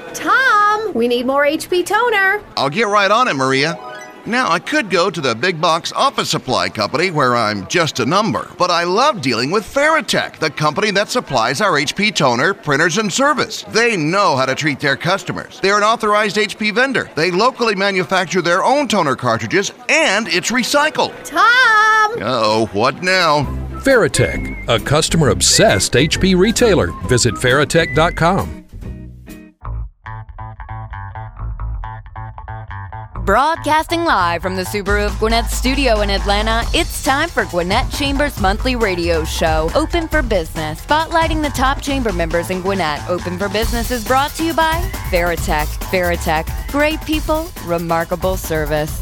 Tom, we need more HP toner. I'll get right on it, Maria. Now, I could go to the big box office supply company where I'm just a number, but I love dealing with Veritech, the company that supplies our HP toner, printers, and service. They know how to treat their customers. They're an authorized HP vendor. They locally manufacture their own toner cartridges, and it's recycled. Tom! Uh-oh, what now? Veritech, a customer-obsessed HP retailer. Visit Veritech.com. Broadcasting live from the Subaru of Gwinnett studio in Atlanta, it's time for Gwinnett Chamber's monthly radio show, Open for Business, spotlighting the top chamber members in Gwinnett. Open for Business is brought to you by Veritech. Veritech, great people, remarkable service.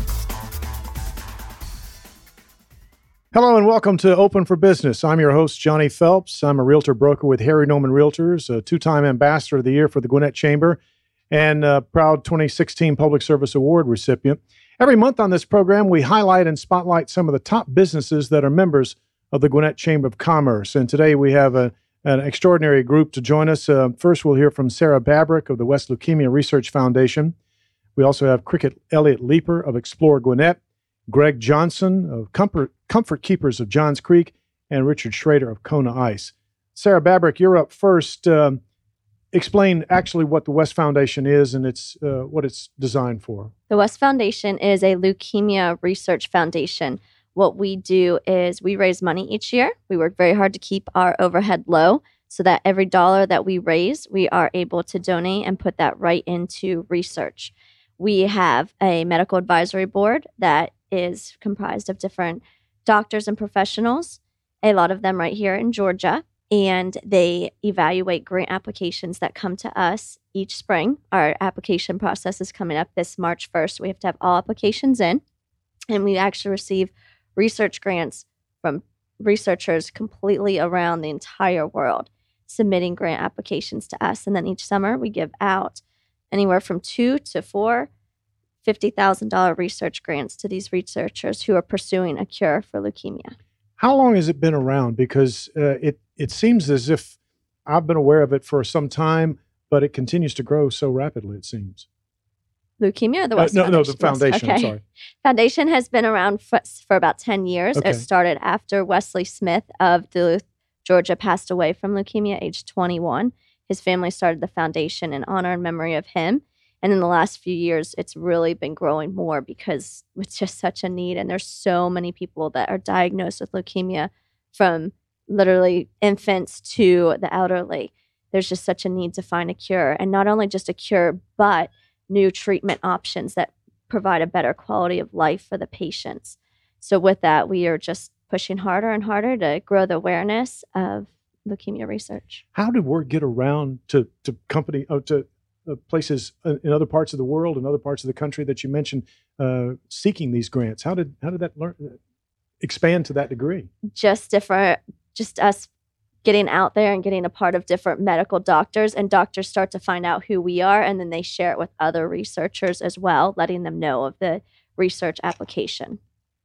Hello and welcome to Open for Business. I'm your host, Johnny Phelps. I'm a realtor broker with Harry Noman Realtors, a two-time Ambassador of the Year for the Gwinnett Chamber, and a proud 2016 Public Service Award recipient. Every month on this program, we highlight and spotlight some of the top businesses that are members of the Gwinnett Chamber of Commerce. And today we have an extraordinary group to join us. First, we'll hear from Sarah Babrick of the West Leukemia Research Foundation. We also have Cricket Elliott Leeper of Explore Gwinnett, Greg Johnson of Comfort Keepers of Johns Creek, and Richard Schrader of Kona Ice. Sarah Babrick, you're up first. Explain actually what the West Foundation is and what it's designed for. The West Foundation is a leukemia research foundation. What we do is we raise money each year. We work very hard to keep our overhead low so that every dollar that we raise, we are able to donate and put that right into research. We have a medical advisory board that is comprised of different doctors and professionals, a lot of them right here in Georgia. And they evaluate grant applications that come to us each spring. Our application process is coming up this March 1st. We have to have all applications in, and we actually receive research grants from researchers completely around the entire world submitting grant applications to us. And then each summer we give out anywhere from $2,000 to $50,000 research grants to these researchers who are pursuing a cure for leukemia. How long has it been around? Because it seems as if I've been aware of it for some time, but it continues to grow so rapidly, it seems. Leukemia or the West Foundation? No, the foundation, okay. I'm sorry. Foundation has been around for about 10 years. Okay. It started after Wesley Smith of Duluth, Georgia, passed away from leukemia, age 21. His family started the foundation in honor and memory of him. And in the last few years, it's really been growing more because it's just such a need. And there's so many people that are diagnosed with leukemia, from literally infants to the elderly. There's just such a need to find a cure. And not only just a cure, but new treatment options that provide a better quality of life for the patients. So with that, we are just pushing harder and harder to grow the awareness of leukemia research. How did word get around to places in other parts of the world and other parts of the country that you mentioned seeking these grants? How did that expand to that degree? Just us getting out there and getting a part of different medical doctors, and doctors start to find out who we are, and then they share it with other researchers as well, letting them know of the research application.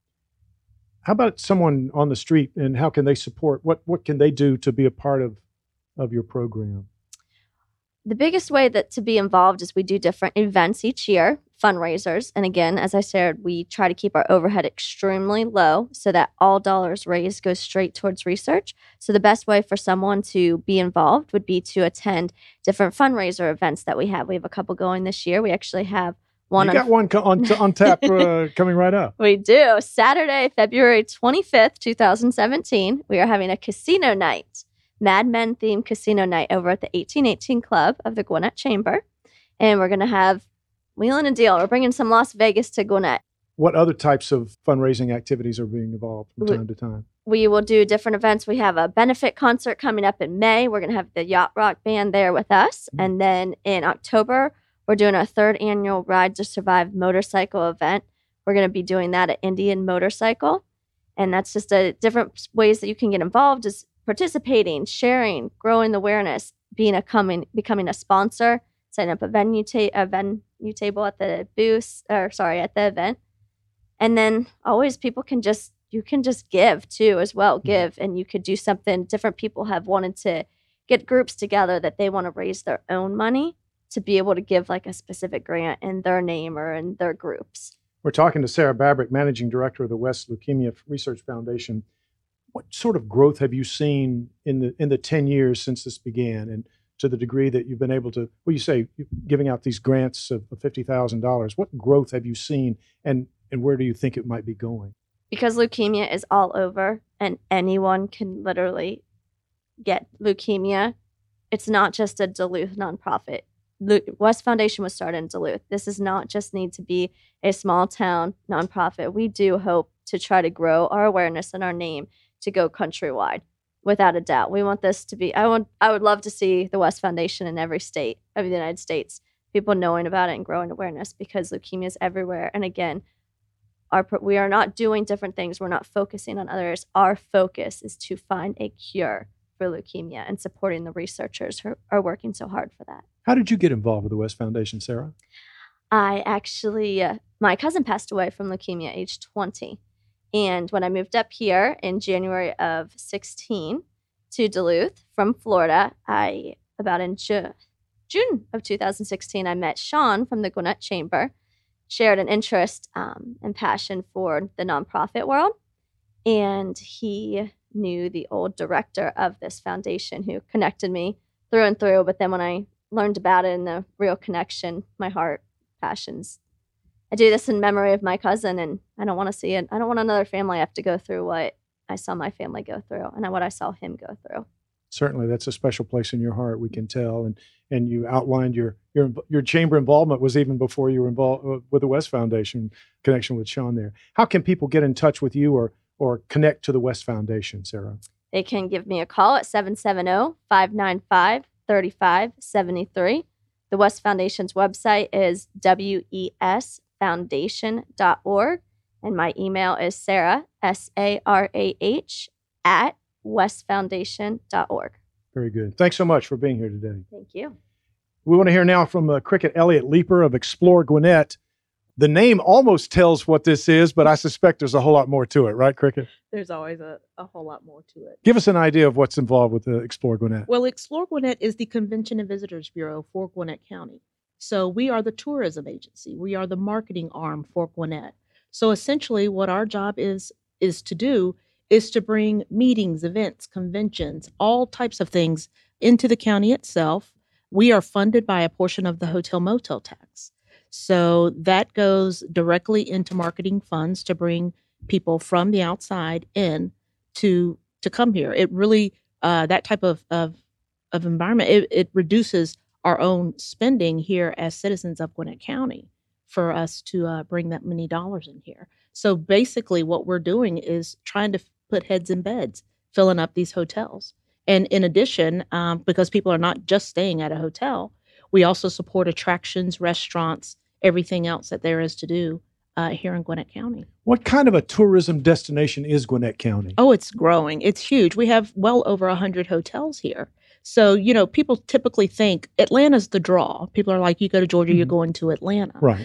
How about someone on the street, and how can they support? What can they do to be a part of your program? The biggest way to be involved is we do different events each year, fundraisers. And again, as I said, we try to keep our overhead extremely low so that all dollars raised go straight towards research. So the best way for someone to be involved would be to attend different fundraiser events that we have. We have a couple going this year. We actually have one. You got one on tap coming right up. We do. Saturday, February 25th, 2017, we are having a casino night. Mad Men themed casino night over at the 1818 Club of the Gwinnett Chamber. And we're going to have wheeling and deal. We're bringing some Las Vegas to Gwinnett. What other types of fundraising activities are being involved from time to time? We will do different events. We have a benefit concert coming up in May. We're going to have the Yacht Rock Band there with us. Mm-hmm. And then in October, we're doing our 3rd annual Ride to Survive motorcycle event. We're going to be doing that at Indian Motorcycle. And that's just different ways that you can get involved, is participating, sharing, growing the awareness, becoming a sponsor, setting up a venue table at the booth, at the event. And then always you can just give too as well, give, and you could do something. Different people have wanted to get groups together that they want to raise their own money to be able to give like a specific grant in their name or in their groups. We're talking to Sarah Babrick, Managing Director of the West Leukemia Research Foundation. What sort of growth have you seen in the 10 years since this began, and to the degree that you've been able to, well, you say giving out these grants of $50,000, what growth have you seen, and where do you think it might be going? Because leukemia is all over and anyone can literally get leukemia, it's not just a Duluth nonprofit. West Foundation was started in Duluth. This does not just need to be a small town nonprofit. We do hope to try to grow our awareness and our name to go countrywide, without a doubt. We want this to be, I would love to see the West Foundation in every state of the United States, people knowing about it and growing awareness, because leukemia is everywhere. And again, we are not doing different things. We're not focusing on others. Our focus is to find a cure for leukemia and supporting the researchers who are working so hard for that. How did you get involved with the West Foundation, Sarah? I actually, my cousin passed away from leukemia at age 20. And when I moved up here in January of 16 to Duluth from Florida, about in June of 2016, I met Sean from the Gwinnett Chamber, shared an interest and passion for the nonprofit world. And he knew the old director of this foundation who connected me through and through. But then when I learned about it and the real connection, my heart, passions, I do this in memory of my cousin, and I don't want to see it. I don't want another family have to go through what I saw my family go through and what I saw him go through. Certainly, that's a special place in your heart, we can tell. And you outlined your chamber involvement was even before you were involved with the West Foundation, connection with Sean there. How can people get in touch with you or connect to the West Foundation, Sarah? They can give me a call at 770-595-3573. The West Foundation's website is wesfoundation.org. And my email is Sarah, SARAH, at westfoundation.org. Very good. Thanks so much for being here today. Thank you. We want to hear now from Cricket Elliott Leeper of Explore Gwinnett. The name almost tells what this is, but I suspect there's a whole lot more to it, right, Cricket? There's always a whole lot more to it. Give us an idea of what's involved with Explore Gwinnett. Well, Explore Gwinnett is the Convention and Visitors Bureau for Gwinnett County. So we are the tourism agency. We are the marketing arm for Gwinnett. So essentially what our job is to do is to bring meetings, events, conventions, all types of things into the county itself. We are funded by a portion of the hotel motel tax. So that goes directly into marketing funds to bring people from the outside in to come here. It really, that type of environment, it reduces our own spending here as citizens of Gwinnett County for us to bring that many dollars in here. So basically what we're doing is trying to put heads in beds, filling up these hotels. And in addition, because people are not just staying at a hotel, we also support attractions, restaurants, everything else that there is to do here in Gwinnett County. What kind of a tourism destination is Gwinnett County? Oh, it's growing. It's huge. We have well over 100 hotels here. So, people typically think Atlanta's the draw. People are like, you go to Georgia, you're going to Atlanta. Right.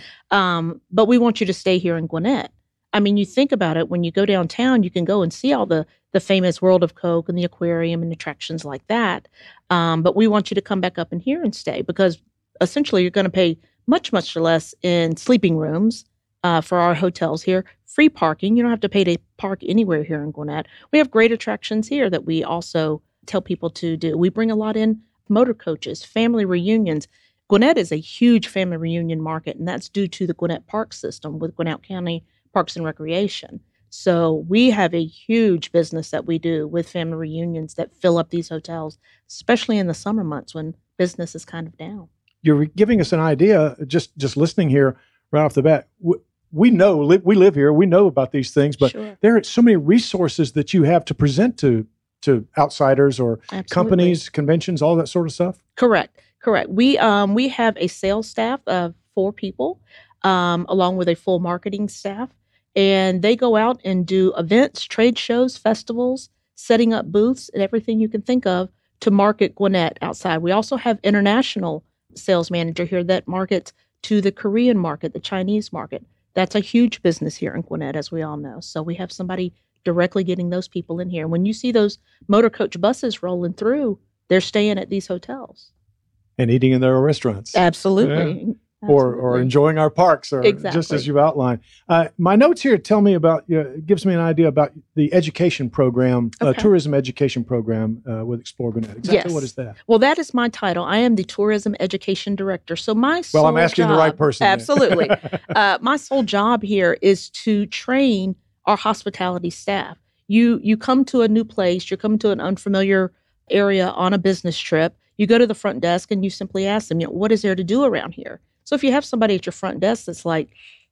But we want you to stay here in Gwinnett. I mean, you think about it, when you go downtown, you can go and see all the famous World of Coke and the aquarium and attractions like that. But we want you to come back up in here and stay, because essentially you're going to pay much, much less in sleeping rooms for our hotels here. Free parking. You don't have to pay to park anywhere here in Gwinnett. We have great attractions here that we also tell people to do. We bring a lot in motor coaches, family reunions. Gwinnett is a huge family reunion market, and that's due to the Gwinnett Park system with Gwinnett County Parks and Recreation. So we have a huge business that we do with family reunions that fill up these hotels, especially in the summer months when business is kind of down. You're giving us an idea, just listening here right off the bat. We know, we live here, we know about these things, but Sure. There are so many resources that you have to present to outsiders or Absolutely. companies, conventions, all that sort of stuff. Correct. We have a sales staff of 4 people, along with a full marketing staff, and they go out and do events, trade shows, festivals, setting up booths, and everything you can think of to market Gwinnett outside. We also have international sales manager here that markets to the Korean market, the Chinese market. That's a huge business here in Gwinnett, as we all know. So we have somebody directly getting those people in here. When you see those motor coach buses rolling through, they're staying at these hotels. And eating in their restaurants. Absolutely. Or Absolutely. enjoying our parks, or just Exactly. as you've outlined. My notes here tell me about, gives me an idea about the education program, Okay. tourism education program with Explore Gwinnett. Exactly Yes. what is that? Well, that is my title. I am the Tourism Education Director. So my sole Well, I'm asking job, the right person then. Absolutely. My sole job here is to train our hospitality staff. You come to a new place, you come to an unfamiliar area on a business trip, you go to the front desk and you simply ask them, what is there to do around here? So if you have somebody at your front desk that's like,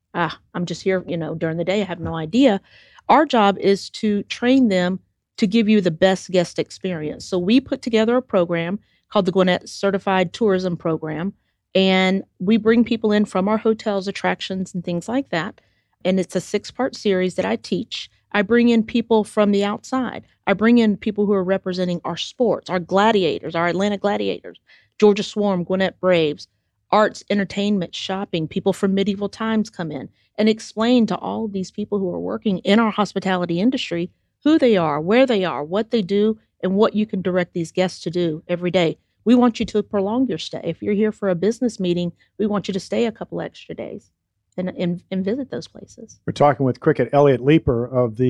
I'm just here, during the day, I have no idea. Our job is to train them to give you the best guest experience. So we put together a program called the Gwinnett Certified Tourism Program, and we bring people in from our hotels, attractions, and things like that. And it's a 6-part series that I teach. I bring in people from the outside. I bring in people who are representing our sports, our Gladiators, our Atlanta Gladiators, Georgia Swarm, Gwinnett Braves, arts, entertainment, shopping. People from medieval times come in and explain to all of these people who are working in our hospitality industry who they are, where they are, what they do, and what you can direct these guests to do every day. We want you to prolong your stay. If you're here for a business meeting, we want you to stay a couple extra days and visit those places. We're talking with Cricket Elliott Leeper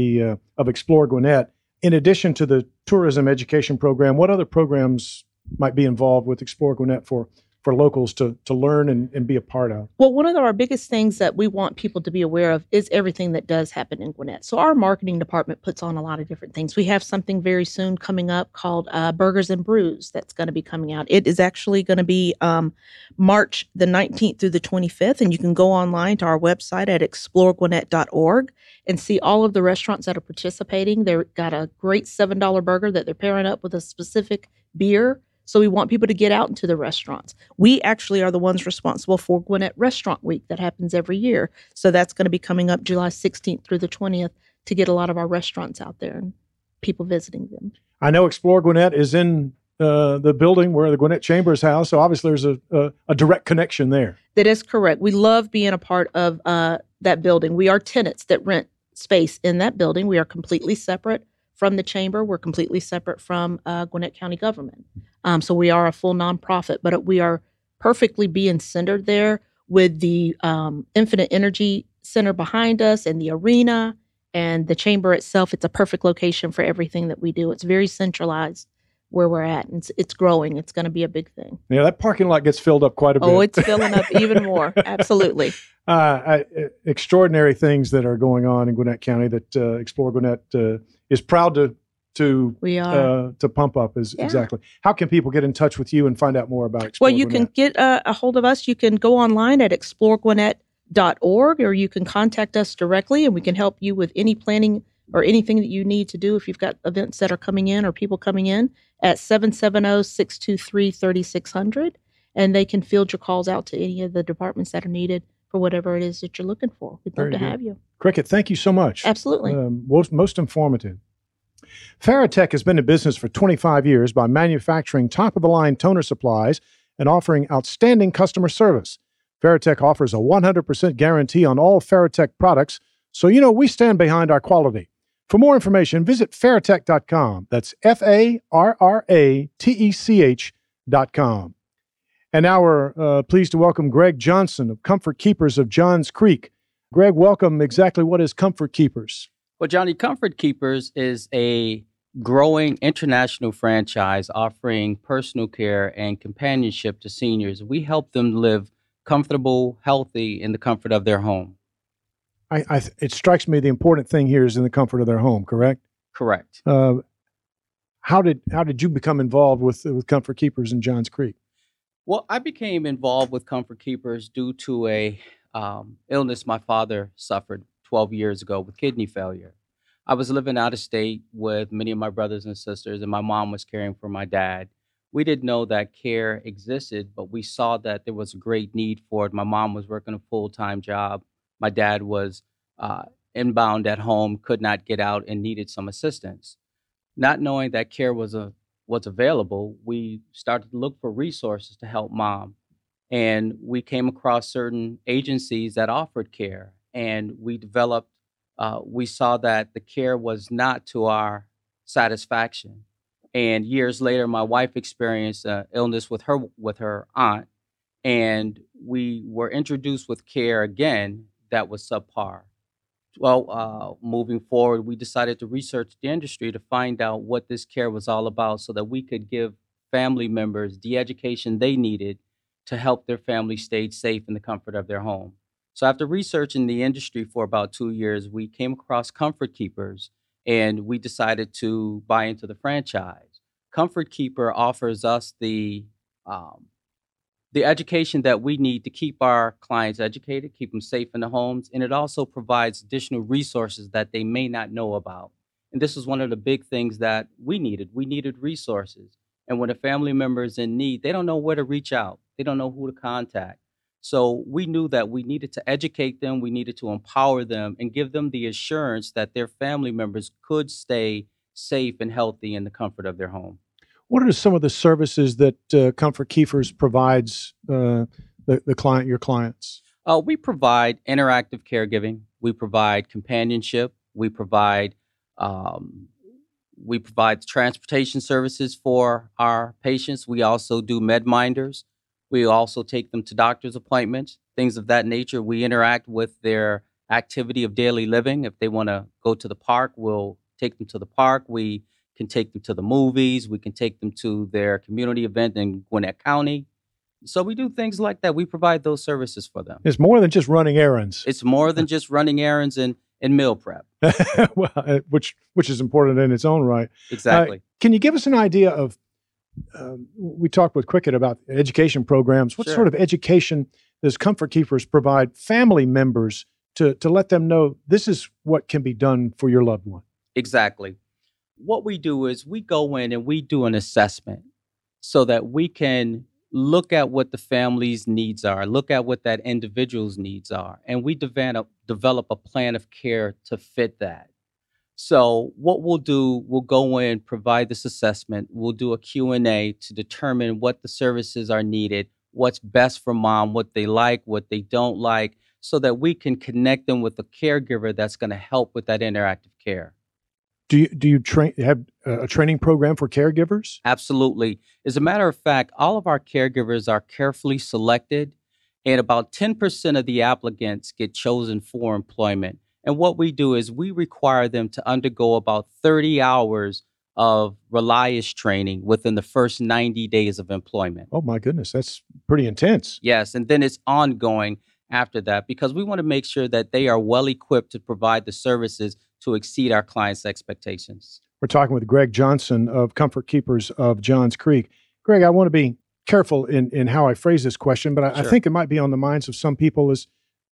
of Explore Gwinnett. In addition to the tourism education program, what other programs might be involved with Explore Gwinnett for locals to learn and be a part of? Well, one of our biggest things that we want people to be aware of is everything that does happen in Gwinnett. So our marketing department puts on a lot of different things. We have something very soon coming up called Burgers and Brews that's going to be coming out. It is actually going to be March the 19th through the 25th, and you can go online to our website at exploregwinnett.org and see all of the restaurants that are participating. They've got a great $7 burger that they're pairing up with a specific beer. So we want people to get out into the restaurants. We actually are the ones responsible for Gwinnett Restaurant Week that happens every year. So that's going to be coming up July 16th through the 20th to get a lot of our restaurants out there and people visiting them. I know Explore Gwinnett is in the building where the Gwinnett Chamber is housed, so obviously there's a direct connection there. That is correct. We love being a part of that building. We are tenants that rent space in that building. We are completely separate from the chamber. We're completely separate from Gwinnett County government. So we are a full nonprofit, but we are perfectly being centered there with the Infinite Energy Center behind us and the arena and the chamber itself. It's a perfect location for everything that we do. It's very centralized where we're at, and it's growing. It's going to be a big thing. Yeah, that parking lot gets filled up quite a bit. Oh, it's filling up even more. Absolutely. Extraordinary things that are going on in Gwinnett County that Explore Gwinnett is proud to pump up. Exactly. How can people get in touch with you and find out more about Explore Well, you Gwinnett? can get a hold of us. You can go online at exploregwinnett.org, or you can contact us directly, and we can help you with any planning or anything that you need to do if you've got events that are coming in or people coming in at 770-623-3600. And they can field your calls out to any of the departments that are needed for whatever it is that you're looking for. We'd love to have you. Cricket, thank you so much. Absolutely. Most informative. Faratech has been in business for 25 years by manufacturing top-of-the-line toner supplies and offering outstanding customer service. Faratech offers a 100% guarantee on all Faratech products, so you know we stand behind our quality. For more information, visit faratech.com. That's FARRATECH.com. And now we're pleased to welcome Greg Johnson of Comfort Keepers of Johns Creek. Greg, welcome. Exactly what is Comfort Keepers? Well, Johnny, Comfort Keepers is a growing international franchise offering personal care and companionship to seniors. We help them live comfortable, healthy in the comfort of their home. It strikes me the important thing here is in the comfort of their home, correct? Correct. How did you become involved with Comfort Keepers in Johns Creek? Well, I became involved with Comfort Keepers due to a illness my father suffered 12 years ago with kidney failure. I was living out of state with many of my brothers and sisters, and my mom was caring for my dad. We didn't know that care existed, but we saw that there was a great need for it. My mom was working a full-time job. My dad was inbound at home, could not get out, and needed some assistance. Not knowing that care was available, we started to look for resources to help mom. And we came across certain agencies that offered care. And we saw that the care was not to our satisfaction. And years later, my wife experienced illness with her aunt, and we were introduced with care again that was subpar. Well, moving forward, we decided to research the industry to find out what this care was all about so that we could give family members the education they needed to help their family stay safe in the comfort of their home. So after researching the industry for about 2 years, we came across Comfort Keepers and we decided to buy into the franchise. Comfort Keeper offers us the education that we need to keep our clients educated, keep them safe in the homes, and it also provides additional resources that they may not know about. And this was one of the big things that we needed. We needed resources. And when a family member is in need, they don't know where to reach out. They don't know who to contact. So we knew that we needed to educate them, we needed to empower them, and give them the assurance that their family members could stay safe and healthy in the comfort of their home. What are some of the services that Comfort Keepers provides your clients? We provide interactive caregiving. We provide companionship. We provide transportation services for our patients. We also do med minders. We also take them to doctor's appointments, things of that nature. We interact with their activity of daily living. If they want to go to the park, we'll take them to the park. We can take them to the movies. We can take them to their community event in Gwinnett County. So we do things like that. We provide those services for them. It's more than just running errands. It's more than just running errands and meal prep. Well, which is important in its own right. Exactly. Can you give us an idea of, we talked with Cricket about education programs. What Sure. sort of education does Comfort Keepers provide family members to let them know this is what can be done for your loved one? Exactly. What we do is we go in and we do an assessment so that we can look at what the family's needs are, look at what that individual's needs are, and we develop a plan of care to fit that. So what we'll do, we'll go in, provide this assessment, we'll do a Q&A to determine what the services are needed, what's best for mom, what they like, what they don't like, so that we can connect them with a caregiver that's going to help with that interactive care. Do you have a training program for caregivers? Absolutely. As a matter of fact, all of our caregivers are carefully selected, and about 10% of the applicants get chosen for employment. And what we do is we require them to undergo about 30 hours of Relias training within the first 90 days of employment. Oh my goodness, that's pretty intense. Yes, and then it's ongoing after that because we want to make sure that they are well equipped to provide the services to exceed our clients' expectations. We're talking with Greg Johnson of Comfort Keepers of Johns Creek. Greg, I want to be careful in how I phrase this question, but I Sure. think it might be on the minds of some people is,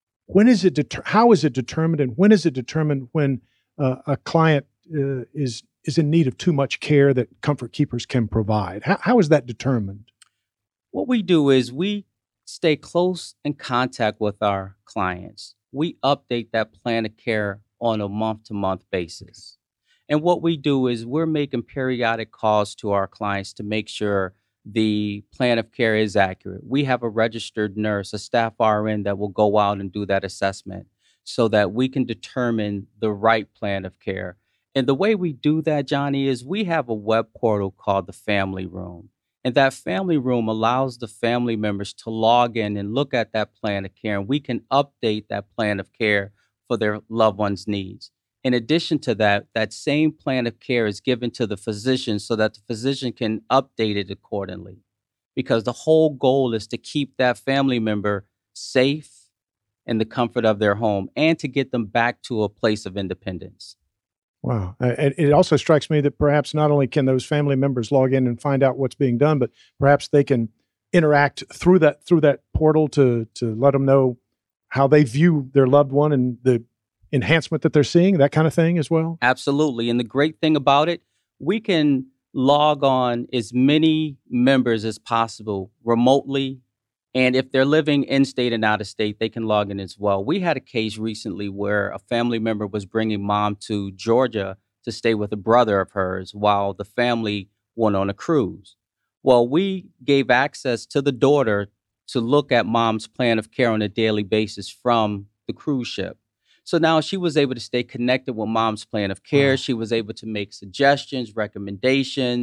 how is it determined, and when is it determined when a client is in need of too much care that Comfort Keepers can provide? How is that determined? What we do is we stay close in contact with our clients. We update that plan of care on a month-to-month basis. And what we do is we're making periodic calls to our clients to make sure the plan of care is accurate. We have a registered nurse, a staff RN that will go out and do that assessment so that we can determine the right plan of care. And the way we do that, Johnny, is we have a web portal called the Family Room. And that Family Room allows the family members to log in and look at that plan of care, and we can update that plan of care for their loved one's needs. In addition to that, that same plan of care is given to the physician so that the physician can update it accordingly. Because the whole goal is to keep that family member safe in the comfort of their home and to get them back to a place of independence. Wow. And it also strikes me that perhaps not only can those family members log in and find out what's being done, but perhaps they can interact through that portal to let them know how they view their loved one and the enhancement that they're seeing, that kind of thing as well? Absolutely. And the great thing about it, we can log on as many members as possible remotely. And if they're living in state and out of state, they can log in as well. We had a case recently where a family member was bringing mom to Georgia to stay with a brother of hers while the family went on a cruise. Well, we gave access to the daughter to look at mom's plan of care on a daily basis from the cruise ship. So now she was able to stay connected with mom's plan of care. She was able to make suggestions, recommendations,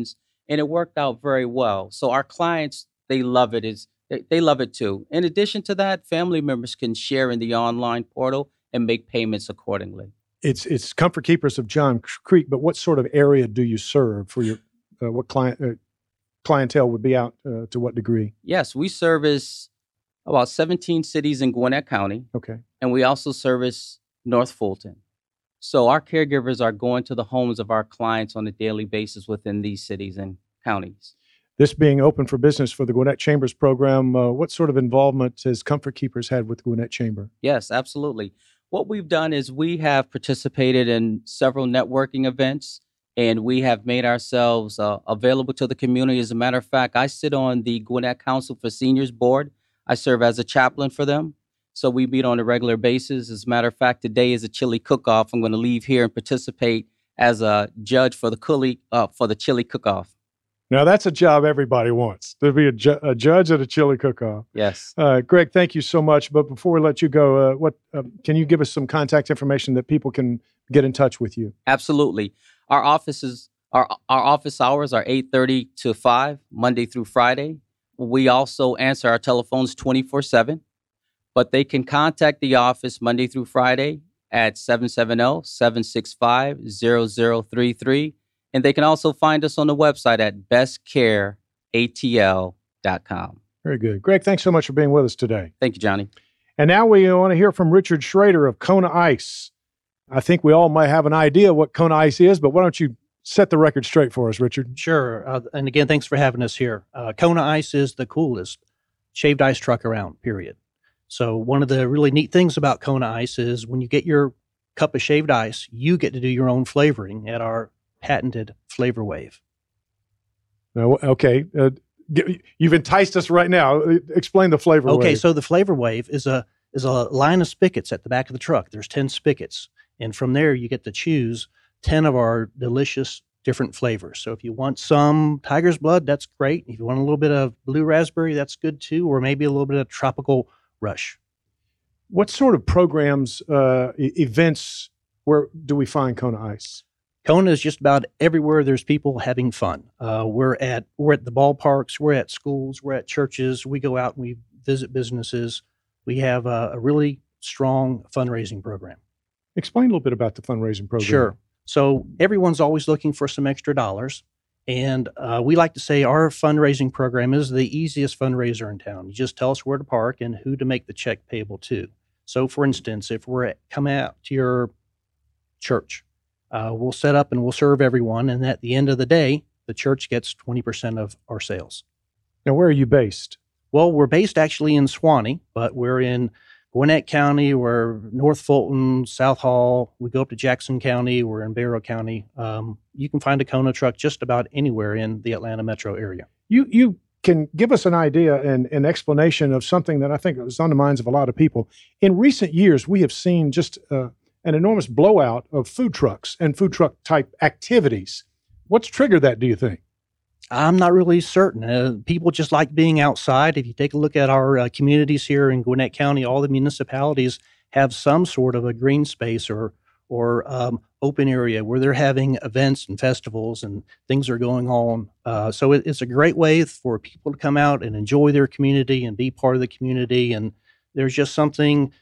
and it worked out very well. So our clients, they love it. They love it too. In addition to that, family members can share in the online portal and make payments accordingly. It's Comfort Keepers of John Creek, but what sort of area do you serve for your what clientele would be out to what degree? Yes, we service about 17 cities in Gwinnett County. Okay. And we also service North Fulton. So our caregivers are going to the homes of our clients on a daily basis within these cities and counties. This being open for business for the Gwinnett Chambers program, what sort of involvement has Comfort Keepers had with the Gwinnett Chamber? Yes, absolutely. What we've done is we have participated in several networking events, and we have made ourselves available to the community. As a matter of fact, I sit on the Gwinnett Council for Seniors Board. I serve as a chaplain for them. So we meet on a regular basis. As a matter of fact, today is a chili cook-off. I'm going to leave here and participate as a judge for the chili cook-off. Now, that's a job everybody wants, to be a judge at a chili cook-off. Yes. Greg, thank you so much. But before we let you go, can you give us some contact information that people can get in touch with you? Absolutely. Our office hours are 8:30 to 5, Monday through Friday. We also answer our telephones 24/7, but they can contact the office Monday through Friday at 770-765-0033. And they can also find us on the website at bestcareatl.com. Very good. Greg, thanks so much for being with us today. Thank you, Johnny. And now we want to hear from Richard Schrader of Kona Ice. I think we all might have an idea what Kona Ice is, but why don't you set the record straight for us, Richard? Sure. And again, thanks for having us here. Kona Ice is the coolest shaved ice truck around, period. So one of the really neat things about Kona Ice is when you get your cup of shaved ice, you get to do your own flavoring at our patented Flavor Wave. Now, okay. You've enticed us right now. Explain the Flavor Wave. Okay, so the Flavor Wave is a line of spigots at the back of the truck. There's 10 spigots. And from there, you get to choose 10 of our delicious different flavors. So if you want some tiger's blood, that's great. If you want a little bit of blue raspberry, that's good too. Or maybe a little bit of tropical rush. What sort of programs, events, where do we find Kona Ice? Kona is just about everywhere there's people having fun. We're at the ballparks, we're at schools, we're at churches. We go out and we visit businesses. We have a really strong fundraising program. Explain a little bit about the fundraising program. Sure. So everyone's always looking for some extra dollars. And we like to say our fundraising program is the easiest fundraiser in town. You just tell us where to park and who to make the check payable to. So for instance, if we're coming out to your church, we'll set up and we'll serve everyone. And at the end of the day, the church gets 20% of our sales. Now, where are you based? Well, we're based actually in Suwanee, but we're in Gwinnett County, we're North Fulton, South Hall. We go up to Jackson County, we're in Barrow County. You can find a Kona truck just about anywhere in the Atlanta metro area. You can give us an idea and an explanation of something that I think is on the minds of a lot of people. In recent years, we have seen just an enormous blowout of food trucks and food truck type activities. What's triggered that, do you think? I'm not really certain. People just like being outside. If you take a look at our communities here in Gwinnett County, all the municipalities have some sort of a green space or open area where they're having events and festivals and things are going on. So it's a great way for people to come out and enjoy their community and be part of the community. And there's just something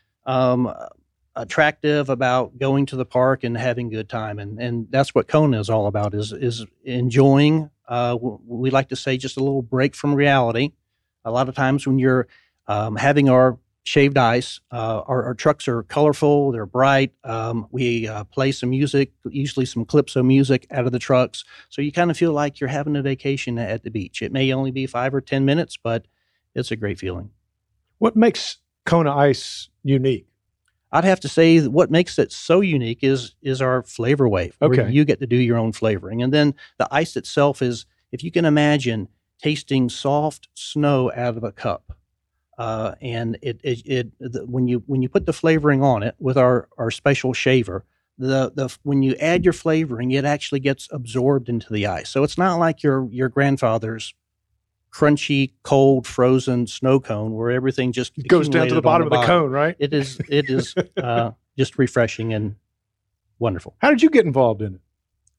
attractive about going to the park and having a good time. And that's what Kona is all about, is enjoying. We like to say just a little break from reality. A lot of times when you're having our shaved ice, our trucks are colorful, they're bright. We play some music, usually some calypso music out of the trucks. So you kind of feel like you're having a vacation at the beach. It may only be 5 or 10 minutes, but it's a great feeling. What makes Kona Ice unique? I'd have to say that what makes it so unique is our Flavor Wave, where you get to do your own flavoring. And then the ice itself is, if you can imagine tasting soft snow out of a cup. And when you put the flavoring on it with our special shaver, when you add your flavoring, it actually gets absorbed into the ice. So it's not like your grandfather's crunchy, cold, frozen snow cone where everything just goes down to the bottom of the cone, right? It is just refreshing and wonderful. How did you get involved in it?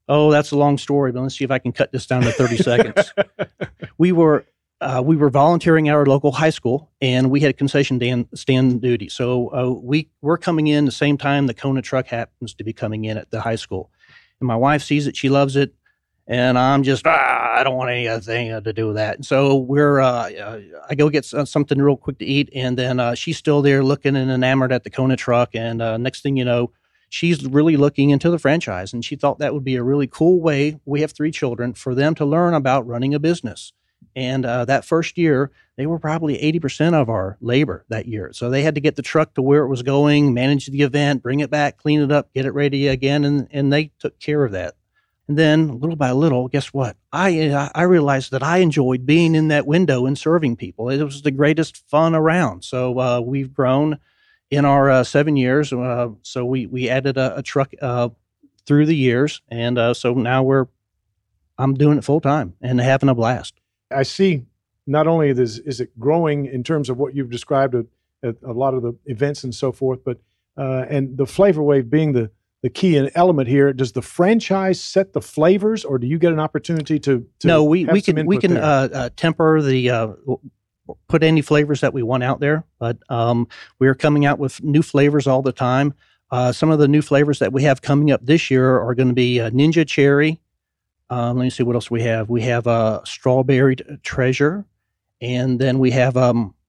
Oh, that's a long story, but let's see if I can cut this down to 30 seconds. We were volunteering at our local high school, and we had concession stand duty. So we're coming in the same time the Kona truck happens to be coming in at the high school. And my wife sees it, she loves it, and I'm just, I don't want anything to do with that. And so I go get something real quick to eat, and then she's still there looking and enamored at the Kona truck. And next thing you know, she's really looking into the franchise, and she thought that would be a really cool way. We have 3 children, for them to learn about running a business. And that first year, they were probably 80% of our labor that year. So they had to get the truck to where it was going, manage the event, bring it back, clean it up, get it ready again, and they took care of that. And then little by little, guess what? I realized that I enjoyed being in that window and serving people. It was the greatest fun around. So we've grown in our 7 years. So we added a truck through the years, and so now I'm doing it full time and having a blast. I see not only is it growing in terms of what you've described at a lot of the events and so forth, but and the Flavor Wave being the key element here. Does the franchise set the flavors, or do you get an opportunity to No, we can temper the put any flavors that we want out there, but we're coming out with new flavors all the time. Some of the new flavors that we have coming up this year are going to be Ninja Cherry. Let me see what else we have. We have a Strawberry Treasure, and then we have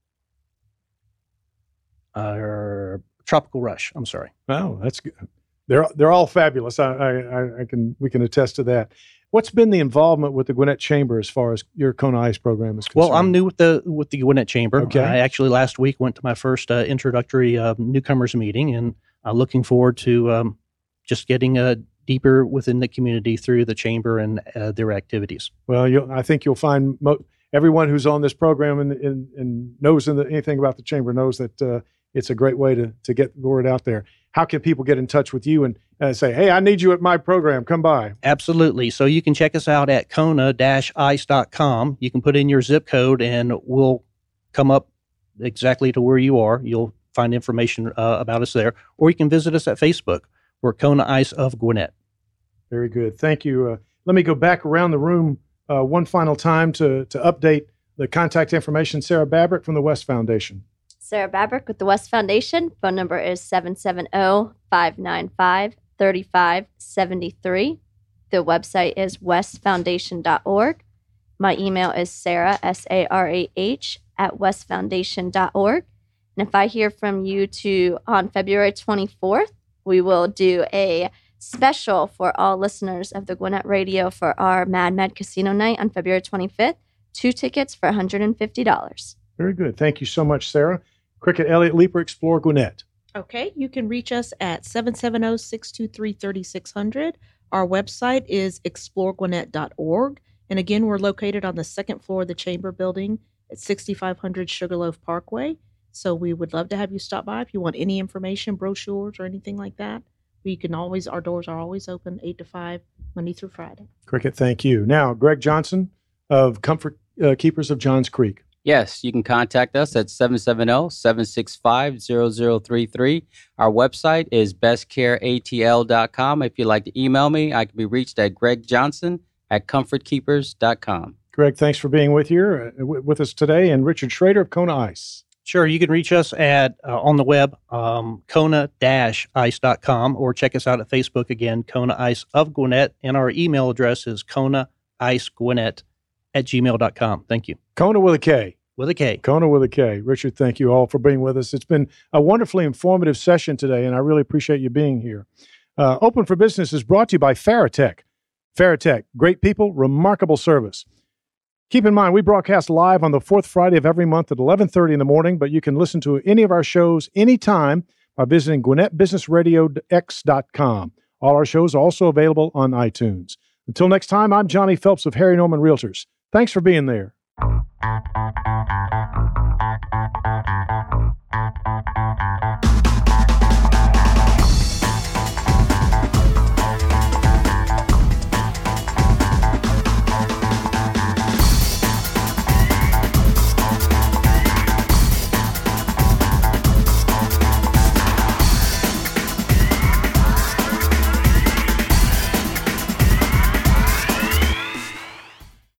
Tropical Rush. I'm sorry. Oh, that's good. They're all fabulous. We can attest to that. What's been the involvement with the Gwinnett Chamber as far as your Kona Ice program is concerned? Well, I'm new with the Gwinnett Chamber. Okay. I actually last week went to my first introductory newcomers meeting, and looking forward to just getting deeper within the community through the chamber and their activities. Well, I think you'll find everyone who's on this program and knows anything about the chamber knows that it's a great way to get the word out there. How can people get in touch with you and say, hey, I need you at my program, come by? Absolutely. So you can check us out at kona-ice.com. You can put in your zip code and we'll come up exactly to where you are. You'll find information about us there. Or you can visit us at Facebook. We're Kona Ice of Gwinnett. Very good. Thank you. Let me go back around the room one final time to update the contact information. Sarah Babrick from the West Foundation. Sarah Babrick with the West Foundation. Phone number is 770-595-3573. The website is westfoundation.org. My email is Sarah, SARAH, at westfoundation.org. And if I hear from you on February 24th, we will do a special for all listeners of the Gwinnett Radio for our Mad Casino Night on February 25th. 2 tickets for $150. Very good. Thank you so much, Sarah. Cricket Elliott Leaper, Explore Gwinnett. Okay, you can reach us at 770-623-3600. Our website is exploregwinnett.org. And again, we're located on the 2nd floor of the Chamber building at 6500 Sugarloaf Parkway. So we would love to have you stop by if you want any information, brochures, or anything like that. Our doors are always open 8 to 5, Monday through Friday. Cricket, thank you. Now, Greg Johnson of Comfort Keepers of Johns Creek. Yes, you can contact us at 770-765-0033. Our website is bestcareatl.com. If you'd like to email me, I can be reached at gregjohnson@comfortkeepers.com. Greg, thanks for being with us today. And Richard Schrader of Kona Ice. Sure, you can reach us at on the web, kona-ice.com, or check us out at Facebook again, Kona Ice of Gwinnett, and our email address is konaiceGwinnett@gmail.com. Thank you. Kona with a K. With a K. Kona with a K. Richard, thank you all for being with us. It's been a wonderfully informative session today, and I really appreciate you being here. Open for Business is brought to you by Faratech. Faratech, great people, remarkable service. Keep in mind, we broadcast live on the 4th Friday of every month at 11:30 in the morning, but you can listen to any of our shows anytime by visiting GwinnettBusinessRadioX.com. All our shows are also available on iTunes. Until next time, I'm Johnny Phelps of Harry Norman Realtors. Thanks for being there.